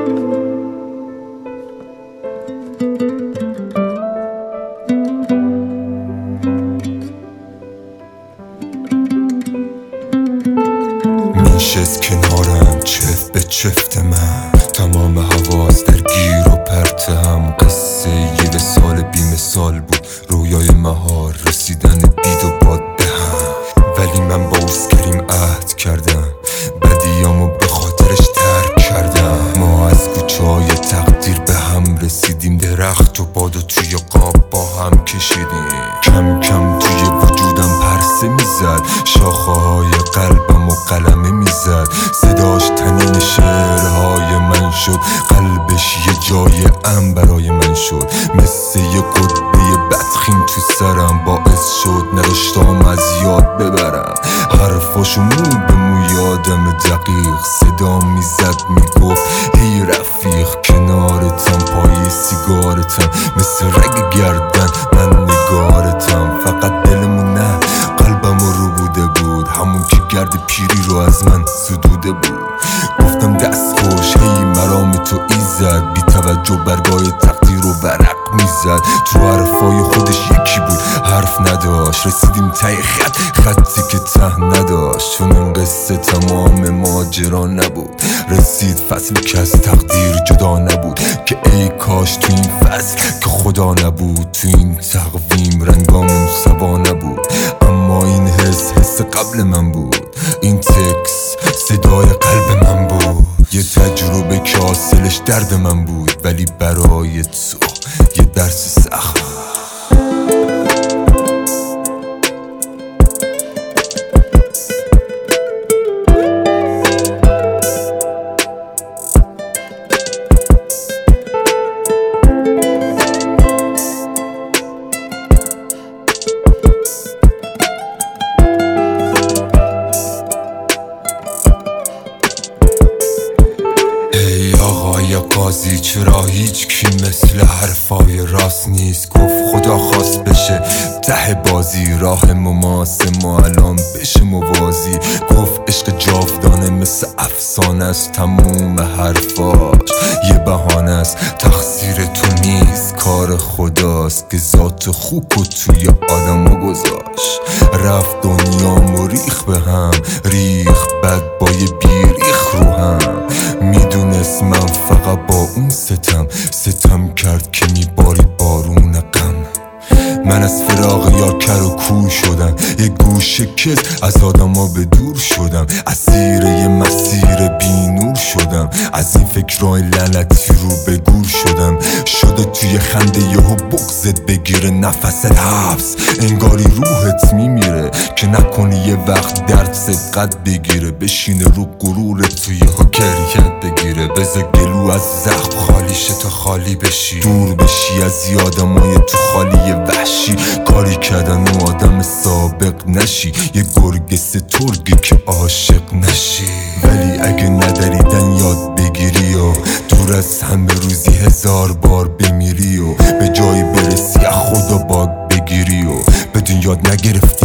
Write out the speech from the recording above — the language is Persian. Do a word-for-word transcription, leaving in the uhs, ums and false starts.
میشست کنارم چفت به چفت من، تمام حواس در گیر و پرت هم. قصه یه سال بی مثال بود، رویای مهار رسیدن بید و باد به هم. ولی من با اسکریم عهد کردم، بدیامو به خاطرش ترک کردم. ما از کوچه های تقدیر به هم رسیدیم، درخت و باد و توی قاب با هم کشیدیم. کم کم توی وجودم پرسه میزد، شاخه های قلبم و قلمه میزد. صداش تنین شعرهای من شد، قلبش یه جای امن برای من شد. مثل یه قطبه بدخیم تو سرم، باعث شد نداشتم از یاد ببرم. حرفاشو مو به مو یادم دقیق، صدا میزد میگفت هی رفیق کنارتم، پای سیگارتم، مثل رگ گردن من نگارتم. فقط دلمون نه قلبمو رو بوده بود، همون که گرد پیری رو از من سدوده بود. گفتم دست خوش هی مرام تو ایزد، بی توجه برگای تقدیر رو ورق میزد. تو حرفای خودش یکی بود، حرف نداشت. رسیدیم ته خط، خطی که ته نداشت. چون این قصه تمام ماجرا نبود، رسید فصلی که از تقدیر جدا نبود. که ای کاش تو این فصل که خدا نبود، تو این تقویم رنگامون سوا نبود. اما این حس حس قبل من بود، این تکس صدای قلب من بود. یه تجربه که حاصلش درد من بود، ولی برای تو یه درس سخت. آقای قاضی چرا هیچ کی مثل حرفای راست نیست؟ گفت خدا خواست بشه ته بازی، راه مماس ما الان بشه موازی. گفت عشق جاودانه مثل افسانه است، تموم حرفاش یه بهانه است. تقصیر تو نیست کار خداست که ذات خوب و توی آدمو گذاشت. رفت دنیامو ریخ به هم، ریخ بد با یه بیریخ رو هم. میدونست من فقط با اون ستم ستم کرد که میباری بارون غم. من از فراق یار کر و کور شدم، یه گوشه کز از آدما به دور شدم. اسیر یه مسیر بی نور شدم، از این فکرهای لعنتی رو به گور شدم. شده توی خنده یهو بغضت بگیره نفست حبس، انگاری روحت میمیره که نکنی یه وقت درد سبقت بگیره. بشینه رو غرورت توی یهو گریت بگیره، بذار گلو از زخم خالی شه تا خالی بشی. دور بشی از یادمای تو خالی وحشی، کاری کردن و آدم سابق نشی. یه گرگ سترگی که عاشق نشی. ولی اگه ندریدن یاد بگیری و دور از همه روزی هزار بار بمیری و به جایی برسی از خدا باگ بگیری و بدون یاد نگرفت